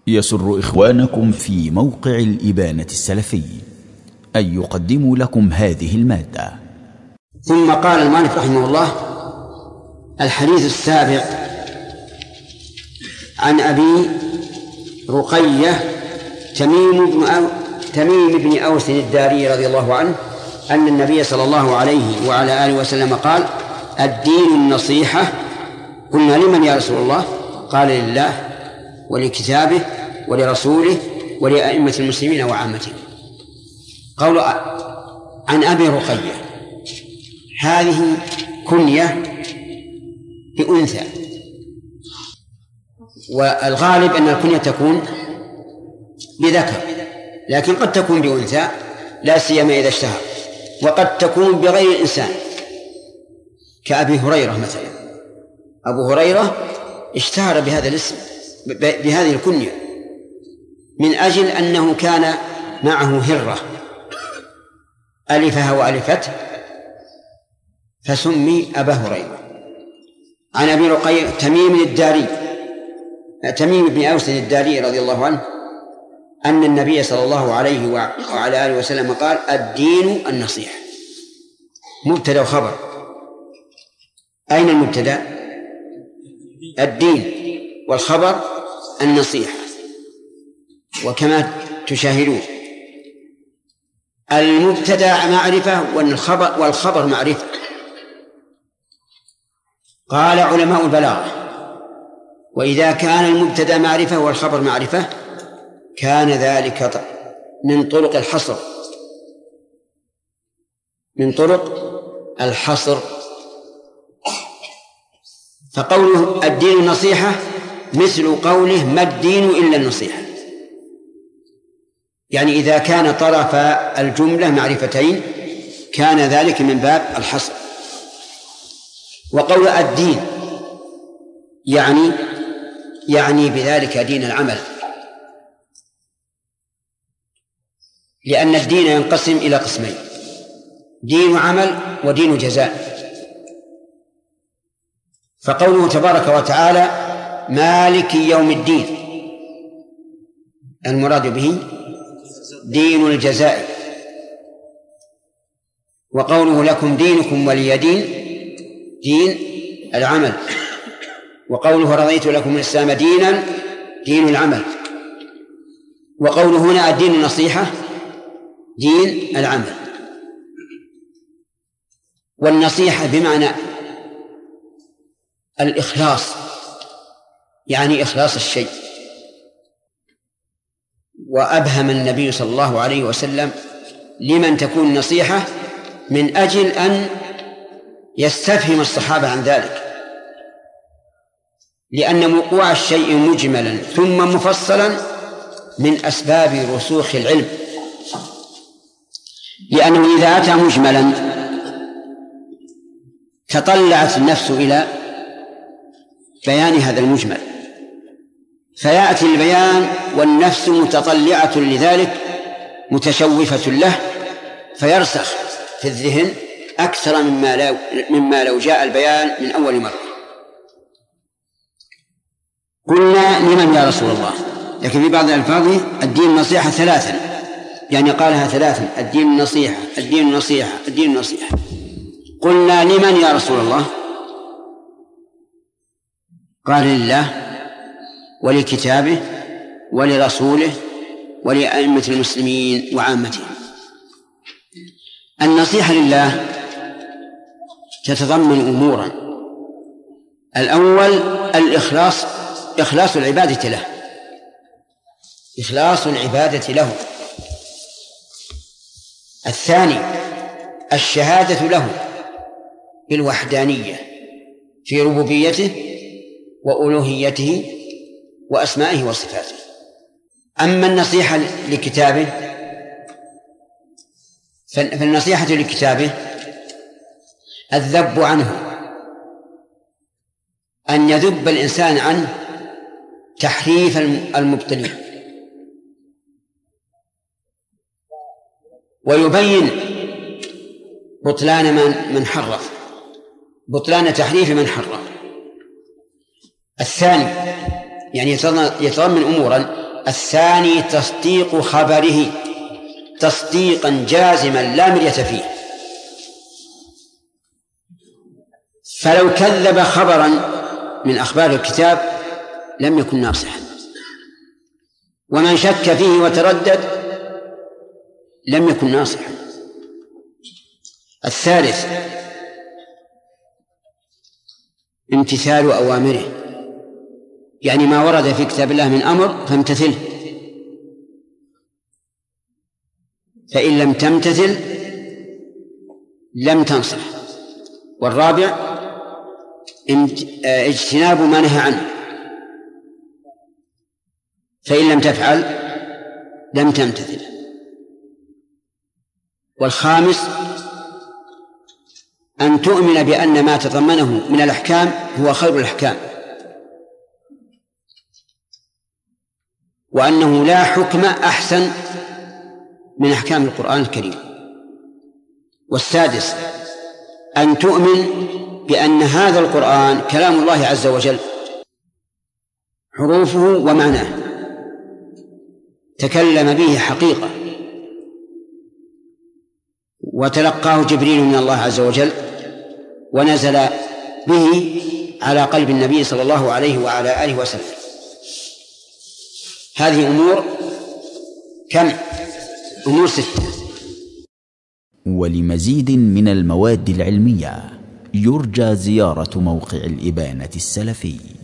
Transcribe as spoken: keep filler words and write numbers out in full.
يسر إخوانكم في موقع الإبانة السلفي أن يقدموا لكم هذه المادة. ثم قال المؤلف رحمه الله: الحديث السابع عن أبي رقية تميم بن أو تميم بن أوس الداري رضي الله عنه أن النبي صلى الله عليه وعلى آله وسلم قال: الدين النصيحة. قلنا: لمن يا رسول الله؟ قال: لله ولكتابه ولرسوله ولأئمة المسلمين وعامتهم. قول عن أبي رقية، هذه كنية بأنثى، والغالب أن الكنية تكون بذكر، لكن قد تكون بأنثى لا سيما إذا اشتهر، وقد تكون بغير إنسان كأبي هريرة مثلا. أبو هريرة اشتهر بهذا الاسم، بهذه الكنية، من أجل أنه كان معه هرة ألفها وألفته فسمي أبا هريرة. عن أبي رقية تميم الداري تميم بن أوس الداري رضي الله عنه أن النبي صلى الله عليه وعلى آله وسلم قال: الدين النصيحة. مبتدأ وخبر. أين المبتدأ؟ الدين، والخبر النصيحة. وكما تشاهدون المبتدأ معرفة والخبر والخبر معرفة. قال علماء البلاغة: وإذا كان المبتدأ معرفة والخبر معرفة كان ذلك من طرق الحصر من طرق الحصر فقوله الدين النصيحة مثل قوله: ما الدين إلا النصيحة. يعني إذا كان طرف الجملة معرفتين كان ذلك من باب الحصر. وقول الدين يعني يعني بذلك دين العمل، لأن الدين ينقسم إلى قسمين: دين عمل ودين جزاء. فقوله تبارك وتعالى: مالك يوم الدين، المراد به دين الجزاء. وقوله لكم دينكم ولي دين، دين العمل. وقوله رضيت لكم الإسلام دينا، دين العمل. وقوله هنا الدين النصيحة، دين العمل. والنصيحة بمعنى الإخلاص، يعني إخلاص الشيء. وأبهم النبي صلى الله عليه وسلم لمن تكون نصيحة من أجل أن يستفهم الصحابة عن ذلك، لأن وقوع الشيء مجملا ثم مفصلا من أسباب رسوخ العلم، لأنه إذا أتى مجملا تطلعت النفس إلى بيان هذا المجمل، فيأتي البيان والنفس متطلعة لذلك متشوفة له، فيرسخ في الذهن أكثر مما لو, مما لو جاء البيان من أول مرة. قلنا: لمن يا رسول الله؟ لكن في بعض الألفاظ الدين النصيحة ثلاثا، يعني قالها ثلاثا: الدين النصيحة، الدين النصيحة، الدين النصيحة. قلنا: لمن يا رسول الله؟ قال: لله ولكتابه ولرسوله ولأئمة المسلمين وعامتهم. النصيحة لله تتضمن أمورا: الأول الإخلاص، إخلاص العبادة له، إخلاص العبادة له. الثاني الشهادة له بالوحدانية في ربوبيته وألوهيته وأسمائه وصفاته. أما النصيحة لكتابه فالنصيحة لكتابه الذب عنه، أن يذب الإنسان عنه تحريف المبطلين، ويبين بطلان من حرف، بطلان تحريف من حرف. الثاني يعني يتضمن أمورا: الثاني تصديق خبره تصديقا جازما لا مرية فيه. فلو كذب خبرا من أخبار الكتاب لم يكن ناصحا، ومن شك فيه وتردد لم يكن ناصحا. الثالث امتثال أوامره، يعني ما ورد في كتاب الله من أمر فامتثله، فإن لم تمتثل لم تنصح. والرابع اجتناب ما نهى عنه، فإن لم تفعل لم تمتثل. والخامس أن تؤمن بأن ما تضمنه من الأحكام هو خير الأحكام، وأنه لا حكم أحسن من أحكام القرآن الكريم. والسادس أن تؤمن بأن هذا القرآن كلام الله عز وجل، حروفه ومعناه تكلم به حقيقة، وتلقاه جبريل من الله عز وجل، ونزل به على قلب النبي صلى الله عليه وعلى آله وسلم. هذه أمور كم؟ أمور ستة. ولمزيد من المواد العلمية يرجى زيارة موقع الإبانة السلفي.